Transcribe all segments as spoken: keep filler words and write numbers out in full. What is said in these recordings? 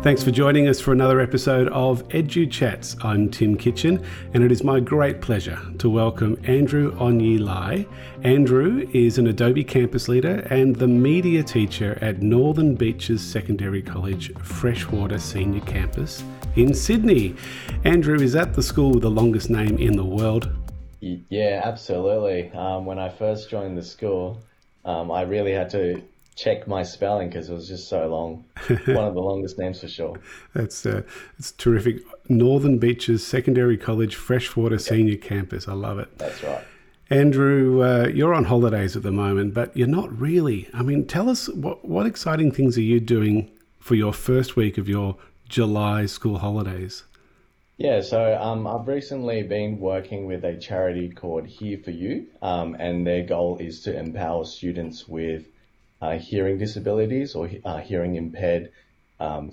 Thanks for joining us for another episode of Edu Chats. I'm Tim Kitchen, and it is my great pleasure to welcome Andrew Onyi Lai. Andrew is an Adobe campus leader and the media teacher at Northern Beaches Secondary College Freshwater Senior Campus in Sydney. Andrew is at the school with the longest name in the world. Yeah, absolutely. Um, when I first joined the school, um, I really had to check my spelling because it was just so long. One of the longest names for sure. That's uh, it's terrific. Northern Beaches Secondary College Freshwater yep. Senior Campus. I love it. That's right. Andrew, uh, you're on holidays at the moment, but you're not really. I mean, tell us what, what exciting things are you doing for your first week of your July school holidays? Yeah, so um, I've recently been working with a charity called Here For You, um, and their goal is to empower students with uh, hearing disabilities or uh, hearing impaired um,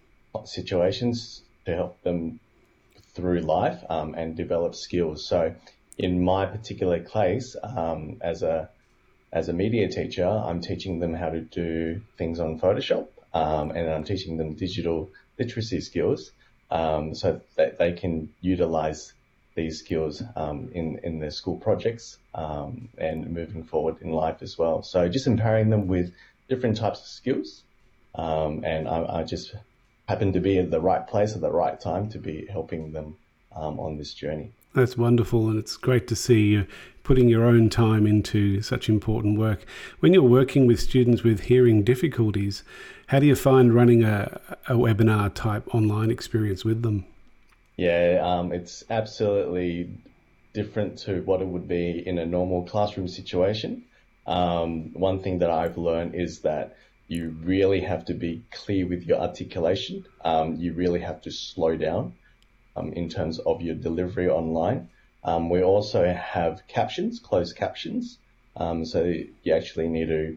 situations to help them through life um, and develop skills. So in my particular case, um, as a as a media teacher, I'm teaching them how to do things on Photoshop, um, and I'm teaching them digital literacy skills. Um, so that they can utilize these skills um, in, in their school projects um, and moving forward in life as well. So just empowering them with different types of skills. Um, and I, I just happen to be at the right place at the right time to be helping them um, on this journey. That's wonderful, and it's great to see you putting your own time into such important work. When you're working with students with hearing difficulties, how do you find running a, a webinar type online experience with them? Yeah, um, it's absolutely different to what it would be in a normal classroom situation. Um, one thing that I've learned is that you really have to be clear with your articulation. Um, you really have to slow down um, in terms of your delivery online. Um, we also have captions, closed captions. Um, so you actually need to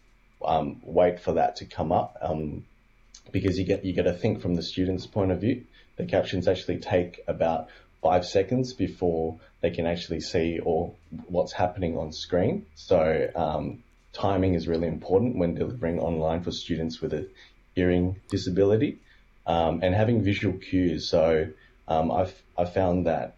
um, wait for that to come up um, because you get you get to think from the student's point of view. The captions actually take about five seconds before they can actually see or what's happening on screen. So um, timing is really important when delivering online for students with a hearing disability, um, and having visual cues. So um, I've I found that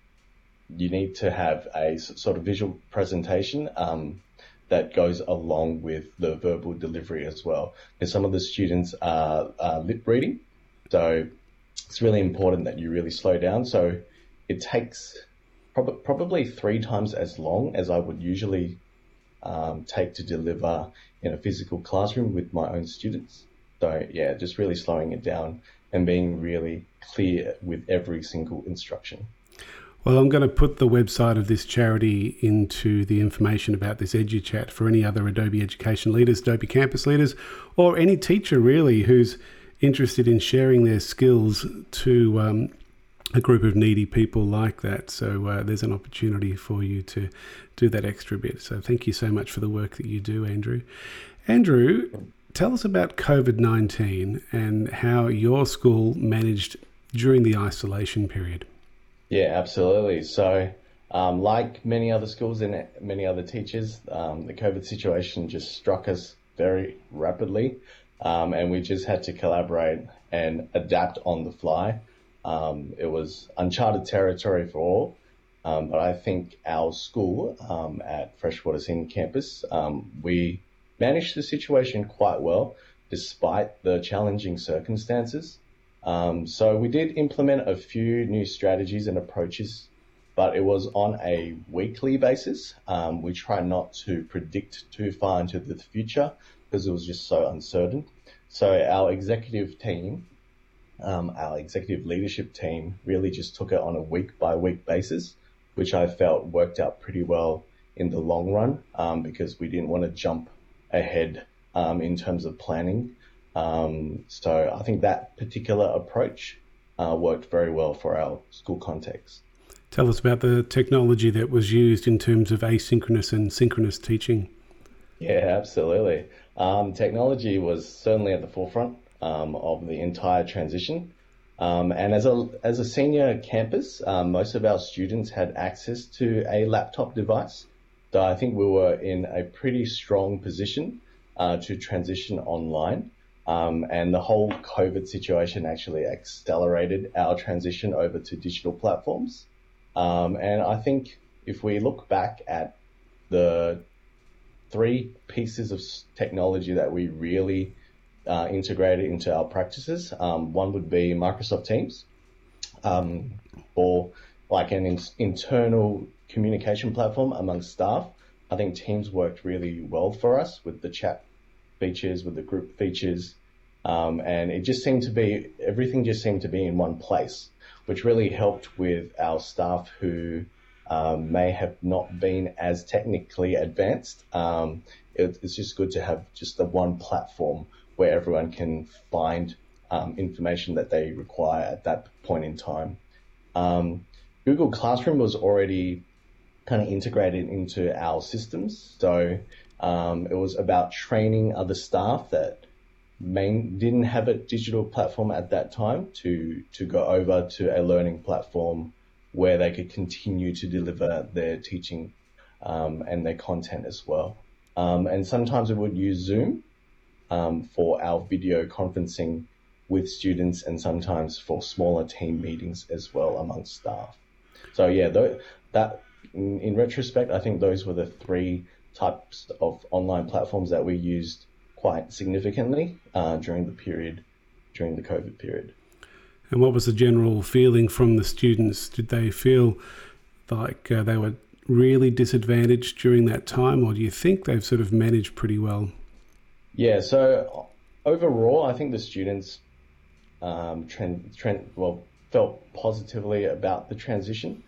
you need to have a sort of visual presentation um, that goes along with the verbal delivery as well. Because some of the students are, are lip reading, so it's really important that you really slow down. So it takes prob- probably three times as long as I would usually um, take to deliver in a physical classroom with my own students. So yeah, just really slowing it down and being really clear with every single instruction. Well, I'm going to put the website of this charity into the information about this EduChat for any other Adobe education leaders, Adobe campus leaders, or any teacher really who's interested in sharing their skills to um, a group of needy people like that. So uh, there's an opportunity for you to do that extra bit. So thank you so much for the work that you do, Andrew. Andrew, tell us about COVID nineteen and how your school managed during the isolation period. Yeah, absolutely. So um, like many other schools and many other teachers, um, the COVID situation just struck us very rapidly. Um, and we just had to collaborate and adapt on the fly. Um, it was uncharted territory for all, um, but I think our school um, at Freshwater Senior Campus, um, we managed the situation quite well despite the challenging circumstances. Um, so we did implement a few new strategies and approaches, but it was on a weekly basis. Um, we try not to predict too far into the future because it was just so uncertain. So our executive team, um, our executive leadership team really just took it on a week by week basis, which I felt worked out pretty well in the long run, um, because we didn't want to jump ahead um, in terms of planning. Um, so I think that particular approach uh, worked very well for our school context. Tell us about the technology that was used in terms of asynchronous and synchronous teaching. Yeah, absolutely. Um, technology was certainly at the forefront um, of the entire transition. Um, and as a as a senior campus, um, most of our students had access to a laptop device. So I think we were in a pretty strong position uh, to transition online. Um, and the whole COVID situation actually accelerated our transition over to digital platforms. Um, and I think if we look back at the three pieces of technology that we really uh, integrated into our practices, um, one would be Microsoft Teams, um, or like an in- internal communication platform among staff. I think Teams worked really well for us with the chat features, with the group features, um, and it just seemed to be, everything just seemed to be in one place, which really helped with our staff who um, may have not been as technically advanced. Um, it, it's just good to have just the one platform where everyone can find um, information that they require at that point in time. Um, Google Classroom was already kind of integrated into our systems. So um, it was about training other staff that main, didn't have a digital platform at that time to, to go over to a learning platform where they could continue to deliver their teaching um, and their content as well. Um, and sometimes we would use Zoom um, for our video conferencing with students, and sometimes for smaller team meetings as well amongst staff. So yeah, th- that in, in retrospect, I think those were the three types of online platforms that we used quite significantly uh, during the period, during the COVID period. And what was the general feeling from the students? Did they feel like uh, they were really disadvantaged during that time, or do you think they've sort of managed pretty well? Yeah, so overall, I think the students um, trend, trend, well, felt positively about the transition.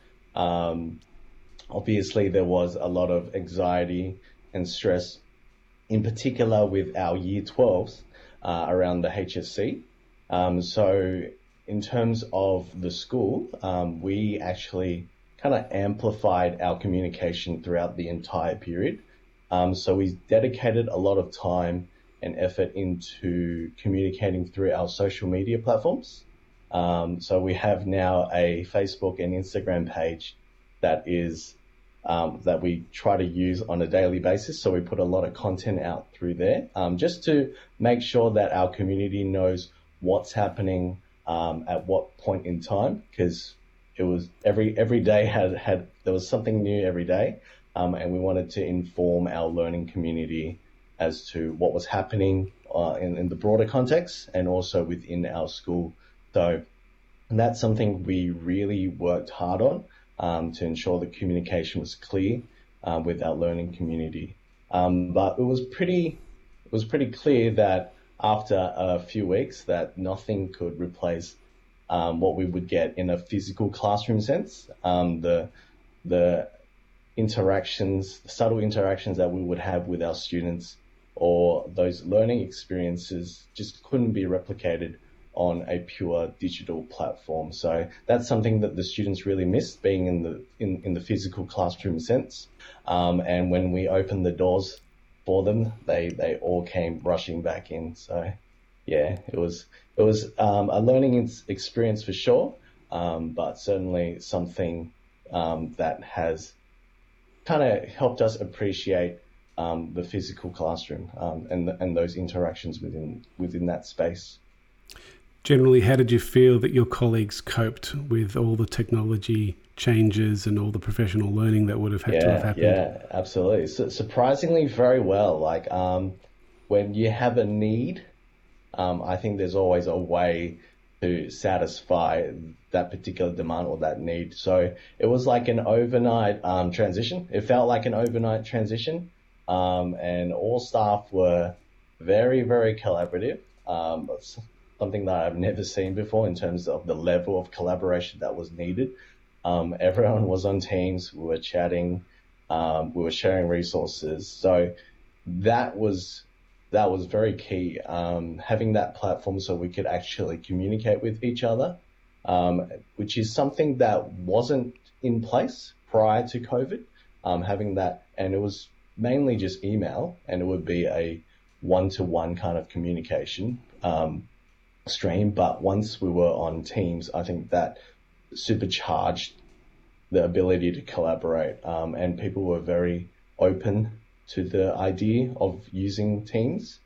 Um, obviously, there was a lot of anxiety and stress, in particular with our year twelves uh, around the H S C. Um, so in terms of the school, um, we actually kind of amplified our communication throughout the entire period. Um, so we dedicated a lot of time and effort into communicating through our social media platforms. Um, so we have now a Facebook and Instagram page that is um, that we try to use on a daily basis. So we put a lot of content out through there, um, just to make sure that our community knows what's happening um, at what point in time, because it was every every day had had there was something new every day, um, and we wanted to inform our learning community as to what was happening uh, in, in the broader context and also within our school. So and that's something we really worked hard on um, to ensure the communication was clear uh, with our learning community. Um, but it was pretty it was pretty clear that after a few weeks that nothing could replace um, what we would get in a physical classroom sense. Um, the the interactions, the subtle interactions that we would have with our students, or those learning experiences, just couldn't be replicated on a pure digital platform. So that's something that the students really missed, being in the in, in the physical classroom sense. Um, and when we opened the doors for them, they they all came rushing back in. So yeah, it was it was um, a learning experience for sure, um, but certainly something um, that has kind of helped us appreciate um, the physical classroom um, and and those interactions within within that space. Generally, how did you feel that your colleagues coped with all the technology changes and all the professional learning that would have had yeah, to have happened? Yeah, absolutely. So, surprisingly, very well. Like um, when you have a need, um, I think there's always a way to satisfy that particular demand or that need. So it was like an overnight um, transition. It felt like an overnight transition, um, and all staff were very, very collaborative. Um, something that I've never seen before in terms of the level of collaboration that was needed. Um, everyone was on Teams, we were chatting, um, we were sharing resources. So that was that was very key, um, having that platform so we could actually communicate with each other, um, which is something that wasn't in place prior to COVID, um, having that, and it was mainly just email, and it would be a one-to-one kind of communication um, stream. But once we were on Teams, I think that supercharged the ability to collaborate, um, and people were very open to the idea of using Teams.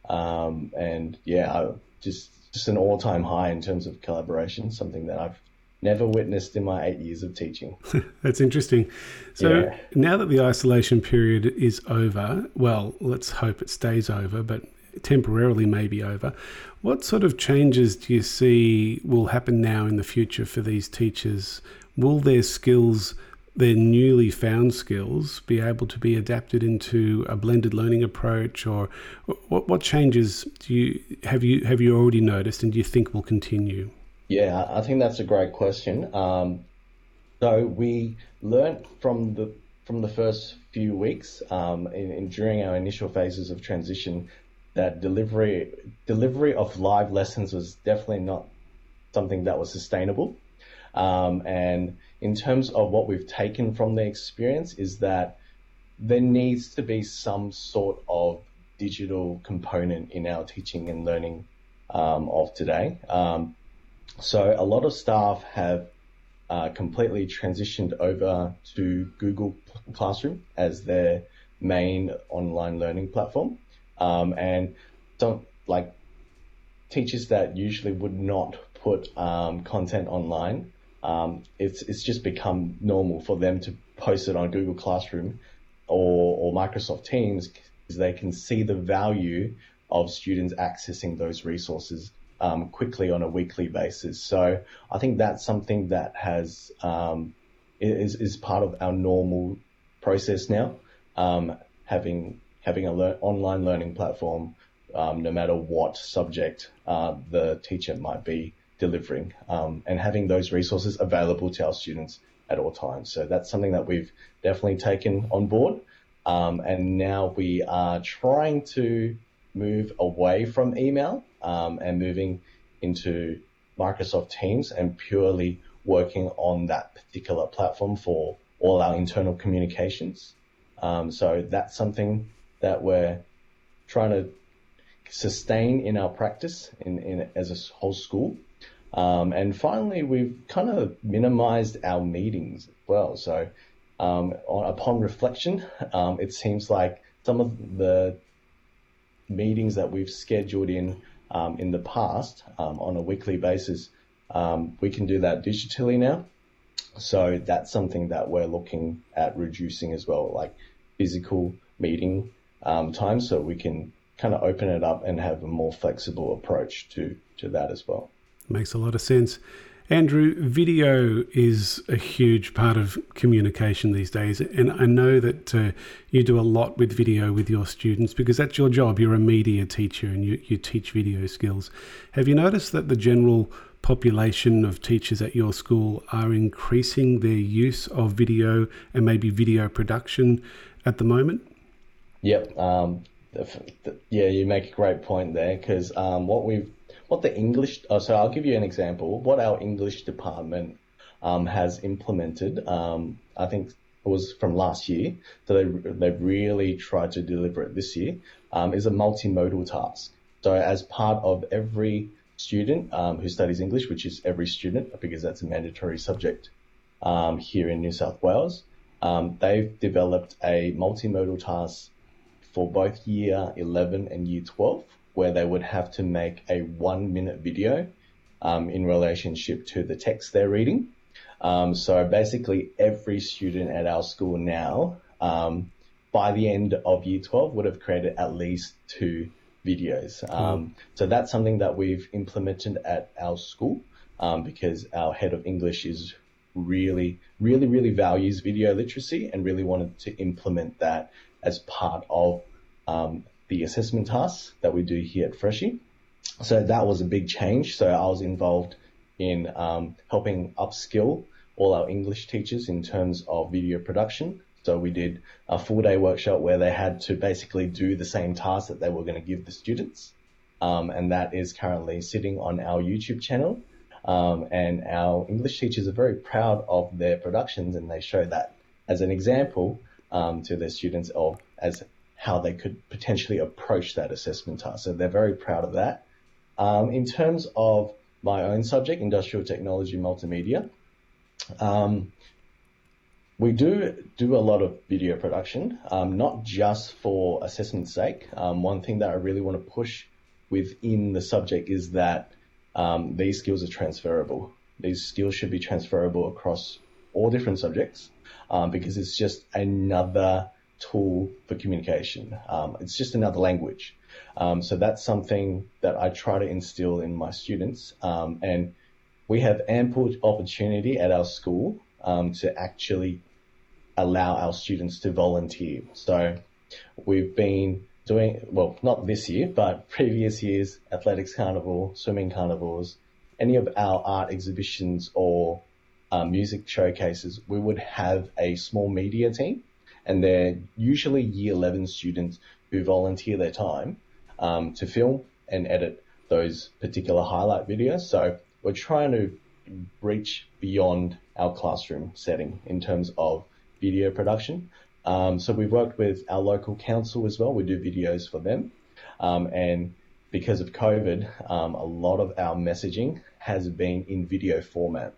Um, and yeah, I, just just an all-time high in terms of collaboration, something that I've never witnessed in my eight years of teaching. That's interesting. So Yeah. now that the isolation period is over, well, let's hope it stays over, but temporarily maybe over, what sort of changes do you see will happen now in the future for these teachers? Will their skills, their newly found skills, be able to be adapted into a blended learning approach, or what, what changes do you have you have you already noticed, and do you think will continue? Yeah, I think that's a great question. Um, so we learned from the from the first few weeks, um, in, in during our initial phases of transition, that delivery delivery of live lessons was definitely not something that was sustainable. Um, and in terms of what we've taken from the experience is that there needs to be some sort of digital component in our teaching and learning um, of today. Um, so a lot of staff have uh, completely transitioned over to Google Classroom as their main online learning platform. Um, and don't like teachers that usually would not put um, content online. Um, it's it's just become normal for them to post it on Google Classroom or, or Microsoft Teams, because they can see the value of students accessing those resources um, quickly on a weekly basis. So I think that's something that has um, is is part of our normal process now. Um, having having a lear- online learning platform, um, no matter what subject uh, the teacher might be delivering, um, and having those resources available to our students at all times. So that's something that we've definitely taken on board. Um, and now we are trying to move away from email um, and moving into Microsoft Teams and purely working on that particular platform for all our internal communications. Um, so that's something that we're trying to sustain in our practice in, in as a whole school. Um, and finally, we've kind of minimized our meetings as well. So um, on, upon reflection, um, it seems like some of the meetings that we've scheduled in um, in the past um, on a weekly basis, um, we can do that digitally now. So that's something that we're looking at reducing as well, like physical meeting um, time, so we can kind of open it up and have a more flexible approach to, to that as well. Makes a lot of sense. Andrew, video is a huge part of communication these days. And I know that uh, you do a lot with video with your students because that's your job. You're a media teacher and you, you teach video skills. Have you noticed that the general population of teachers at your school are increasing their use of video and maybe video production at the moment? Yep. Um, the, the, yeah, you make a great point there, because um, what we've What the English, oh, so I'll give you an example. What our English department um, has implemented, um, I think it was from last year, so they, they've really tried to deliver it this year, um, is a multimodal task. So as part of every student um, who studies English, which is every student, because that's a mandatory subject um, here in New South Wales, um, they've developed a multimodal task for both year eleven and year twelve, where they would have to make a one minute video um, in relationship to the text they're reading. Um, so basically every student at our school now, um, by the end of year twelve, would have created at least two videos. Um, mm. So that's something that we've implemented at our school um, because our head of English is really, really, really values video literacy and really wanted to implement that as part of um, the assessment tasks that we do here at Freshie. So that was a big change. So I was involved in um, helping upskill all our English teachers in terms of video production. So we did a full day workshop where they had to basically do the same task that they were going to give the students. Um, and that is currently sitting on our YouTube channel. Um, and our English teachers are very proud of their productions, and they show that as an example um, to their students of as how they could potentially approach that assessment task. So they're very proud of that. Um, in terms of my own subject, industrial technology multimedia, um, We do do a lot of video production, um, not just for assessment's sake. Um, one thing that I really want to push within the subject is that um, these skills are transferable. These skills should be transferable across all different subjects um, because it's just another tool for communication. Um, it's just another language. Um, so that's something that I try to instill in my students. Um, and we have ample opportunity at our school um, to actually allow our students to volunteer. So we've been doing, well, not this year, but previous years, athletics carnival, swimming carnivals, any of our art exhibitions or uh, music showcases, we would have a small media team, and they're usually year eleven students who volunteer their time um, to film and edit those particular highlight videos. So we're trying to reach beyond our classroom setting in terms of video production. Um, so we've worked with our local council as well. We do videos for them. Um, and because of COVID, um, a lot of our messaging has been in video format.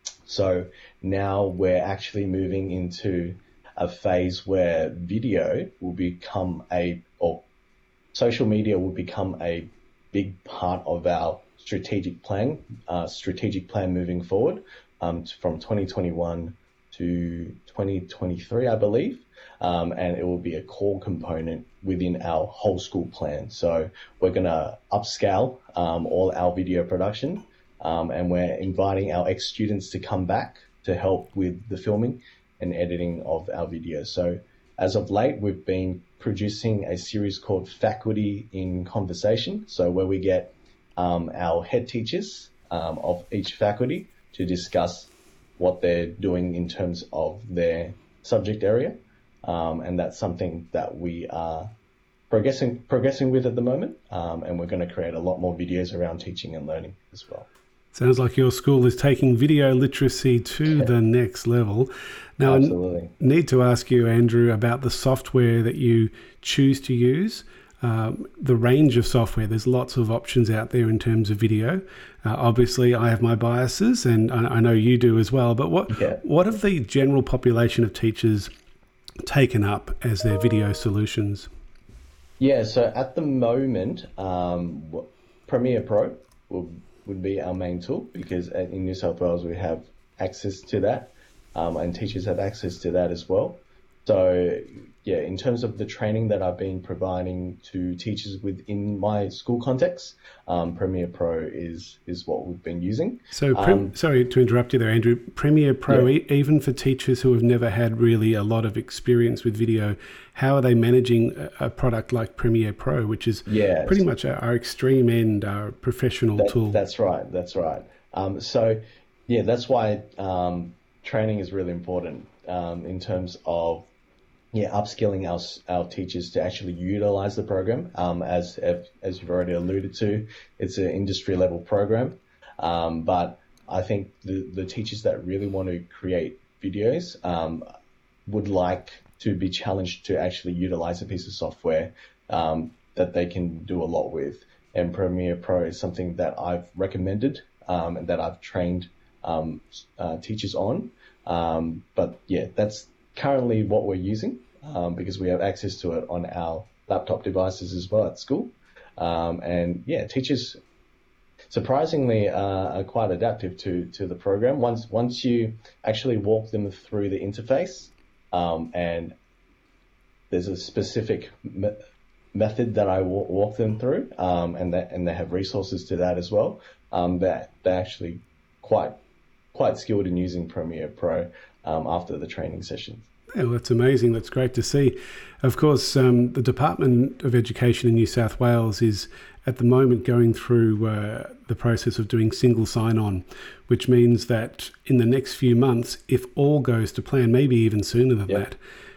So now we're actually moving into a phase where video will become a, or social media will become a big part of our strategic plan, uh, strategic plan moving forward um, from twenty twenty-one to twenty twenty-three, I believe, um, and it will be a core component within our whole school plan. So we're going to upscale um, all our video production, um, and we're inviting our ex-students to come back to help with the filming and editing of our videos. So as of late, we've been producing a series called Faculty in Conversation, so where we get um, our head teachers um, of each faculty to discuss what they're doing in terms of their subject area. Um, and that's something that we are progressing progressing with at the moment. Um, and we're going to create a lot more videos around teaching and learning as well. Sounds like your school is taking video literacy to the next level. Now, Absolutely. I need to ask you, Andrew, about the software that you choose to use. Um, the range of software, there's lots of options out there in terms of video. Uh, obviously, I have my biases, and I, I know you do as well. But what Yeah. what have the general population of teachers taken up as their video solutions? Yeah, so at the moment, um, Premiere Pro will, would be our main tool because in New South Wales we have access to that, um, and teachers have access to that as well. So yeah, in terms of the training that I've been providing to teachers within my school context, um, Premiere Pro is is what we've been using. So, Prem- um, sorry to interrupt you there, Andrew. Premiere Pro, yeah. e- even for teachers who have never had really a lot of experience with video, how are they managing a, a product like Premiere Pro, which is yeah, pretty much our, our extreme end, our professional that, tool? That's right. That's right. Um, so yeah, that's why um, training is really important um, in terms of Yeah, upskilling our our teachers to actually utilize the program. Um, as as you've already alluded to, it's an industry level program. Um, but I think the the teachers that really want to create videos um, would like to be challenged to actually utilize a piece of software um, that they can do a lot with. And Premiere Pro is something that I've recommended um, and that I've trained um, uh, teachers on. Um, but yeah, that's currently what we're using um, because we have access to it on our laptop devices as well at school. Um, and yeah, teachers surprisingly uh, are quite adaptive to, to the program. Once once you actually walk them through the interface um, and there's a specific me- method that I walk, walk them through um, and, that, and they have resources to that as well, um, that they're actually quite, quite skilled in using Premiere Pro um, after the training sessions. Yeah, well, that's amazing. That's great to see. Of course, um, the Department of Education in New South Wales is at the moment going through uh, the process of doing single sign-on, which means that in the next few months, if all goes to plan, maybe even sooner than Yep. that,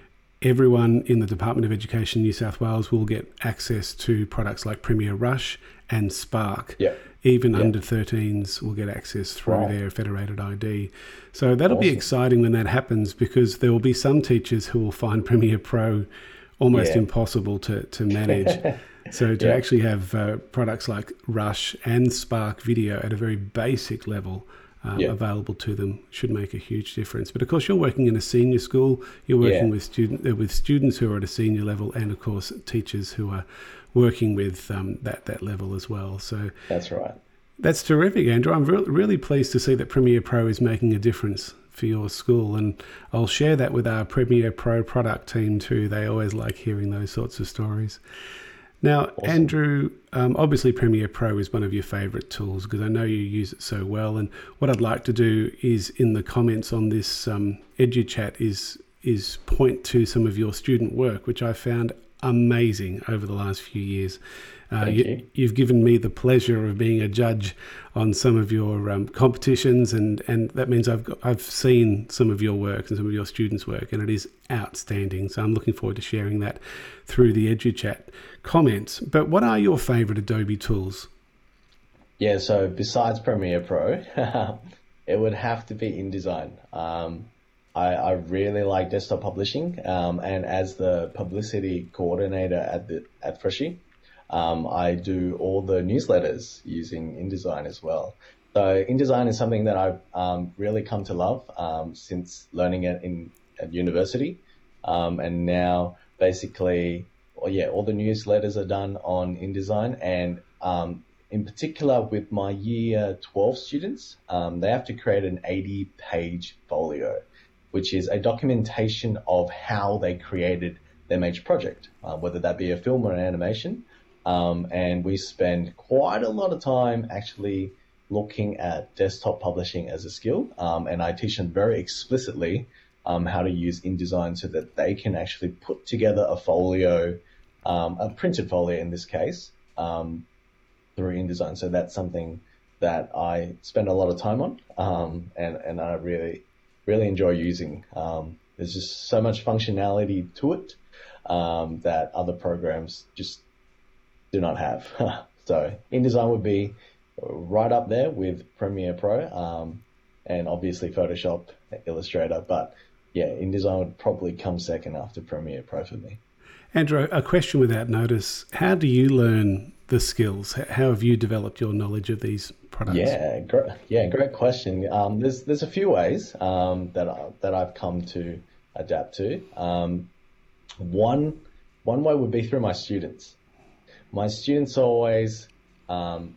everyone in the Department of Education in New South Wales will get access to products like Premiere Rush and Spark. Yep. Even Yep. under thirteens will get access through Wow. their federated I D. So that'll be Awesome. exciting when that happens, because there will be some teachers who will find Premiere Pro almost Yeah. impossible to, to manage. So to Yeah. actually have uh, products like Rush and Spark Video at a very basic level uh, Yeah. available to them should make a huge difference. But of course, you're working in a senior school. You're working Yeah. with student uh, with students who are at a senior level, and of course, teachers who are working with um, that that level as well. So That's right. that's terrific, Andrew. I'm re- really pleased to see that Premiere Pro is making a difference for your school, and I'll share that with our Premiere Pro product team too. They always like hearing those sorts of stories. Now, Awesome. Andrew, um, obviously Premiere Pro is one of your favourite tools because I know you use it so well. And what I'd like to do is, in the comments on this um, EduChat, is is point to some of your student work, which I found amazing over the last few years. Uh, Thank you, you. you've given me the pleasure of being a judge on some of your um, competitions, and, and that means I've got, I've seen some of your work and some of your students' work, and it is outstanding. So I'm looking forward to sharing that through the EduChat comments. But what are your favourite Adobe tools? Yeah, so besides Premiere Pro, it would have to be InDesign. Um, I, I really like desktop publishing, um, and as the publicity coordinator at the at Freshie, um, I do all the newsletters using InDesign as well. So InDesign is something that I've um, really come to love um, since learning it in at university, um, and now basically, well, yeah, all the newsletters are done on InDesign, and um, in particular with my year twelve students, um, they have to create an eighty page folio, which is a documentation of how they created their major project, uh, whether that be a film or an animation. Um, and we spend quite a lot of time actually looking at desktop publishing as a skill. Um, and I teach them very explicitly um, how to use InDesign so that they can actually put together a folio, um, a printed folio in this case, um, through InDesign. So that's something that I spend a lot of time on, um, and, and I really, really enjoy using. Um, there's just so much functionality to it um, that other programs just do not have. So InDesign would be right up there with Premiere Pro, um, and obviously Photoshop, Illustrator, but yeah, InDesign would probably come second after Premiere Pro for me. Andrew, a question without notice. How do you learn the skills? How have you developed your knowledge of these products? Yeah, great, yeah, great question. Um, there's there's a few ways um, that I, that I've come to adapt to. Um, one one way would be through my students. My students always um,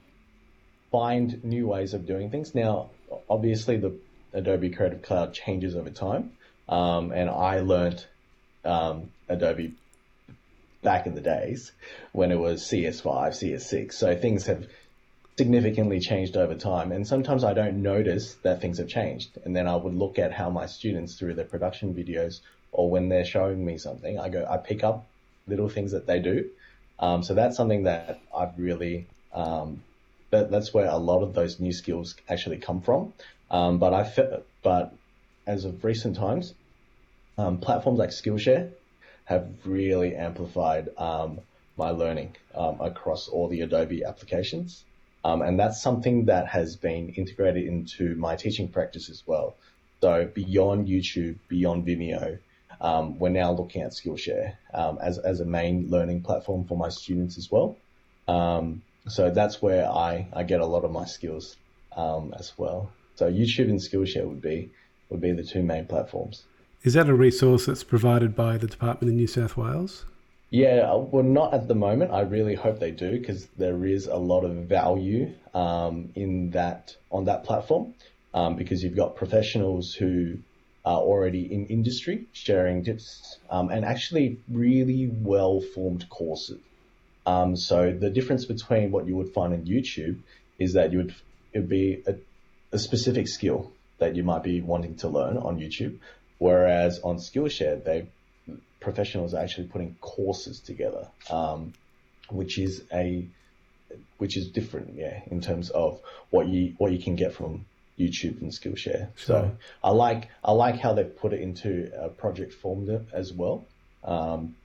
find new ways of doing things. Now, obviously, the Adobe Creative Cloud changes over time, um, and I learned um, Adobe back in the days when it was C S five, C S six. So things have significantly changed over time. And sometimes I don't notice that things have changed. And then I would look at how my students through their production videos or when they're showing me something, I go, I pick up little things that they do. Um, so that's something that I've really, um, that, that's where a lot of those new skills actually come from. Um, but I, but as of recent times, um, platforms like Skillshare have really amplified um, my learning um, across all the Adobe applications. Um, and that's something that has been integrated into my teaching practice as well. So beyond YouTube, beyond Vimeo, um, we're now looking at Skillshare um, as, as a main learning platform for my students as well. Um, so that's where I, I get a lot of my skills um, as well. So YouTube and Skillshare would be would be the two main platforms. Is that a resource that's provided by the Department of New South Wales? Yeah, well, not at the moment. I really hope they do because there is a lot of value um, in that on that platform um, because you've got professionals who are already in industry sharing tips um, and actually really well-formed courses. Um, so the difference between what you would find on YouTube is that you would it would be a, a specific skill that you might be wanting to learn on YouTube, whereas on Skillshare they professionals are actually putting courses together, um, which is a which is different, yeah, in terms of what you what you can get from YouTube and Skillshare. Sure. So I like I like how they've put it into a project form as well, um,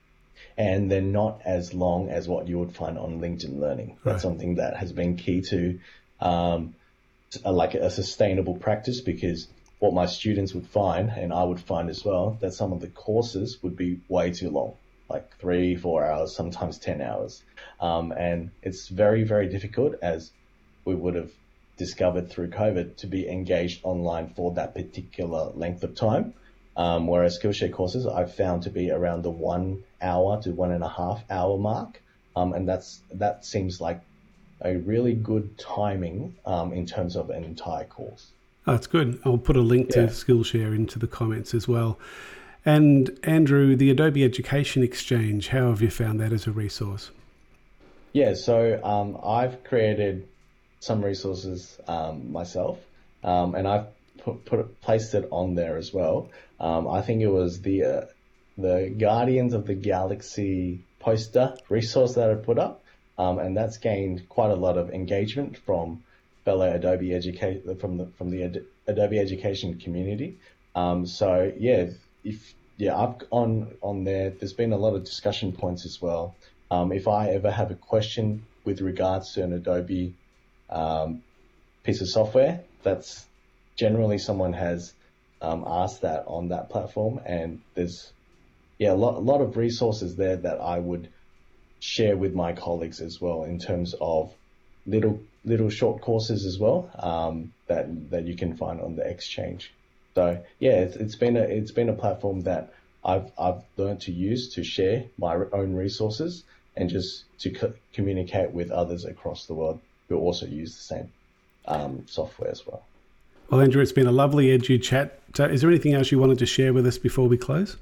and they're not as long as what you would find on LinkedIn Learning. That's Right. something that has been key to um, a, like a sustainable practice because what my students would find, and I would find as well, that some of the courses would be way too long, like three, four hours, sometimes ten hours. Um, and it's very, very difficult as we would have discovered through COVID to be engaged online for that particular length of time. Um, whereas Skillshare courses I've found to be around the one hour to one and a half hour mark. Um, and that's that seems like a really good timing um, in terms of an entire course. Oh, that's good. I'll put a link Yeah. to Skillshare into the comments as well. And Andrew, the Adobe Education Exchange, how have you found that as a resource? Yeah, so um, I've created some resources um, myself, um, and I've put, put placed it on there as well. Um, I think it was the uh, the Guardians of the Galaxy poster resource that I put up, um, and that's gained quite a lot of engagement from fellow Adobe educate from the from the Ad- Adobe Education community. Um, so yeah, if yeah, I've on on there. There's been a lot of discussion points as well. Um, if I ever have a question with regards to an Adobe um, piece of software, that's generally someone has um, asked that on that platform, and there's yeah a lot a lot of resources there that I would share with my colleagues as well in terms of little little short courses as well um, that that you can find on the exchange. So yeah, it's, it's been a it's been a platform that I've I've learned to use to share my own resources and just to co- communicate with others across the world who also use the same um, software as well. Well, Andrew, it's been a lovely Edu chat. Uh, is there anything else you wanted to share with us before we close?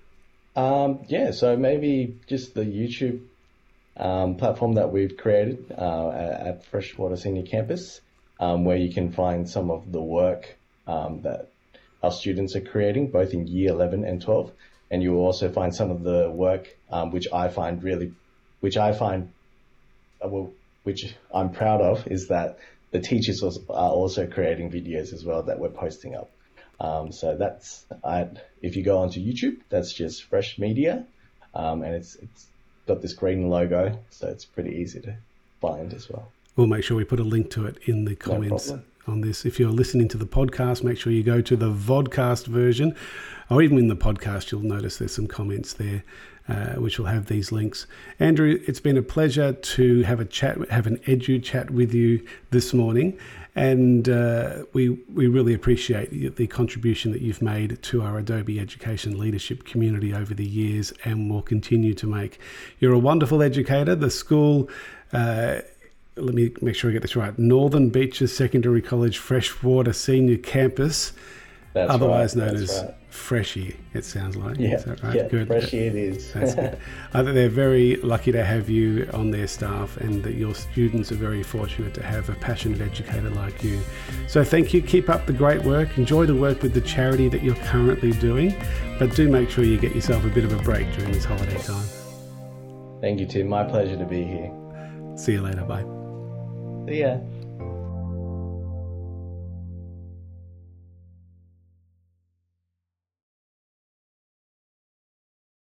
Um, yeah, so maybe just the YouTube um, platform that we've created uh, at, at Freshwater Senior Campus, um, where you can find some of the work um, that our students are creating, both in year eleven and twelve. And you will also find some of the work um, which I find really, which I find, uh, well, which I'm proud of, is that the teachers are also creating videos as well that we're posting up. Um, so that's, I, if you go onto YouTube, that's just Fresh Media, um, and it's it's got this green logo, so it's pretty easy to find as well. We'll make sure we put a link to it in the comments No on this. If you're listening to the podcast, make sure you go to the vodcast version, or even in the podcast, you'll notice there's some comments there, uh, which will have these links. Andrew, it's been a pleasure to have a chat, have an edu chat with you this morning. And uh, we we really appreciate the contribution that you've made to our Adobe Education leadership community over the years, and will continue to make. You're a wonderful educator. The school, uh, let me make sure I get this right, Northern Beaches Secondary College Freshwater Senior Campus, That's otherwise right, known that's as right. Freshie, it sounds like. Yeah, Is that right? yeah, Good. Freshie it is. That's good. I think they're very lucky to have you on their staff, and that your students are very fortunate to have a passionate educator like you. So thank you. Keep up the great work. Enjoy the work with the charity that you're currently doing, but do make sure you get yourself a bit of a break during this holiday time. Thank you, Tim. My pleasure to be here. See you later. Bye. See ya.